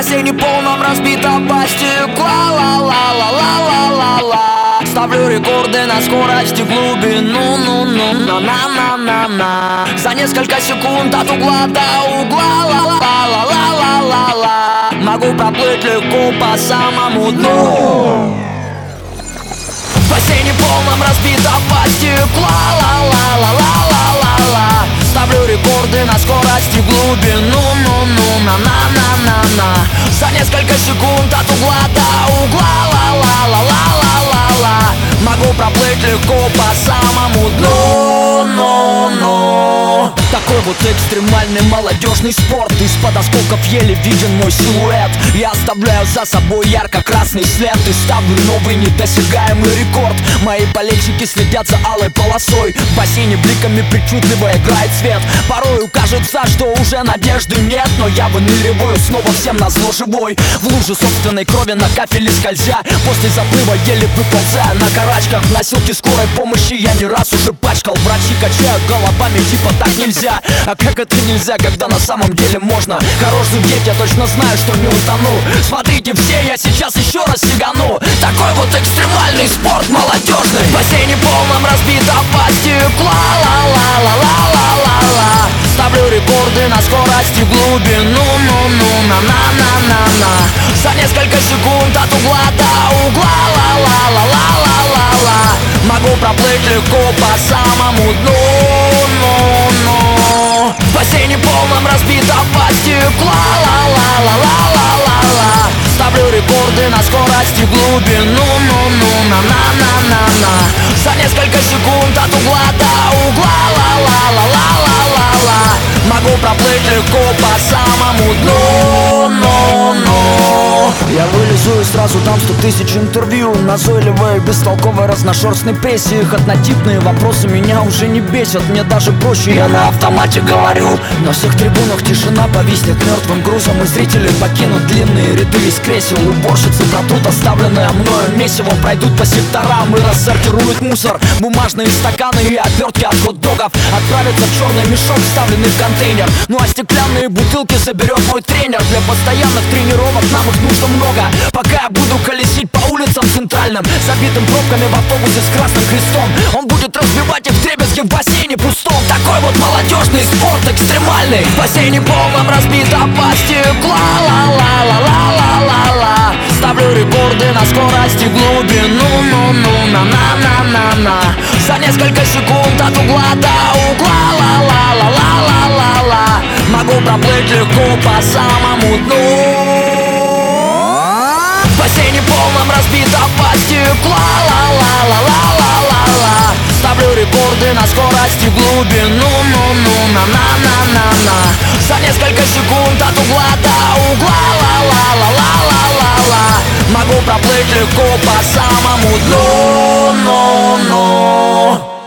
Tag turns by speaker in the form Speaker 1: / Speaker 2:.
Speaker 1: бассейне полном разбитого стекла. Ла-ла-ла-ла-ла-ла-ла-ла. Ставлю рекорды на скорости глубину. На-на-на-на-на. За несколько секунд от угла до угла. Ла-ла-ла-ла-ла-ла-ла. Могу проплыть легко по самому дну. В бассейне полном разбитого стекла. Ла-ла-ла-ла-ла-ла-ла. Ставлю рекорды на скорости глубину. На-на-на-на-на. За несколько секунд от угла до угла. Ла-ла-ла-ла-ла-ла-ла. Могу проплыть легко по самому дну. Но. Такой вот экстремальный молодежный спорт. Из-под осколков еле виден мой силуэт. Я оставляю за собой ярко-красный след и ставлю новый недосягаемый рекорд. Мои болельщики следят за алой полосой. В бассейне бликами причудливо играет свет. Порою кажется, что уже надежды нет, но я выныриваю снова всем назло живой. В луже собственной крови на кафеле скользя. После заплыва еле выползая на карачках. В носилке скорой помощи я не раз уже пачкал. Врачи качают головами, типа так нельзя. А как это нельзя, когда на самом деле можно? Хорош зудеть, я точно знаю, что не утону. Смотрите все, я сейчас еще раз сигану. Такой вот экстремальный спорт молодежный. В бассейне полном разбитого стекла. Ла-ла-ла-ла-ла-ла-ла. Ставлю рекорды на скорости глубину. На-на-на-на-на. За несколько секунд от угла до угла. Ла-ла-ла-ла-ла-ла-ла. Могу проплыть легко по самому дну. В бассейне полном разбитого стекла. Ла-ла-ла-ла-ла-ла-ла. Ставлю рекорды на скорости глубину. На-на-на-на-на. За несколько секунд от угла до угла. Ла-ла-ла-ла-ла-ла-ла. Могу проплыть легко по самому дну. Я вылезу и сразу дам 100 тысяч интервью. Назойливой, бестолковой, разношерстной прессе. Их однотипные вопросы меня уже не бесят. Мне даже проще, я на автомате говорю. На всех трибунах тишина повиснет мертвым грузом. И зрители покинут длинные ряды из кресел. Уборщицы протрут оставленное мною месиво. Пройдут по секторам и рассортируют мусор. Бумажные стаканы и отвертки от хот-догов отправятся в черный мешок, вставленный в контейнер. Ну а стеклянные бутылки заберет мой тренер. Для постоянных тренировок нам их нужно много. Пока я буду колесить по улицам центральным, забитым пробками в автобусе с красным крестом. Он будет разбивать их вдребезги в бассейне пустом. Такой вот молодежный спорт экстремальный. В бассейне полном разбитого стекла. Ла-ла-ла-ла-ла-ла-ла. Ставлю рекорды на скорости глубину. На-на-на-на-на. За несколько секунд от угла до угла. Ла-ла-ла-ла-ла-ла-ла. Могу проплыть легко по самому дну. В бассейне полном разбитого стекла. Ла-ла-ла-ла-ла-ла-ла. Ставлю рекорды на скорости глубину. На-на-на-на-на. За несколько секунд от угла до угла. Ла-ла-ла-ла-ла-ла-ла. Могу проплыть легко по самому дну.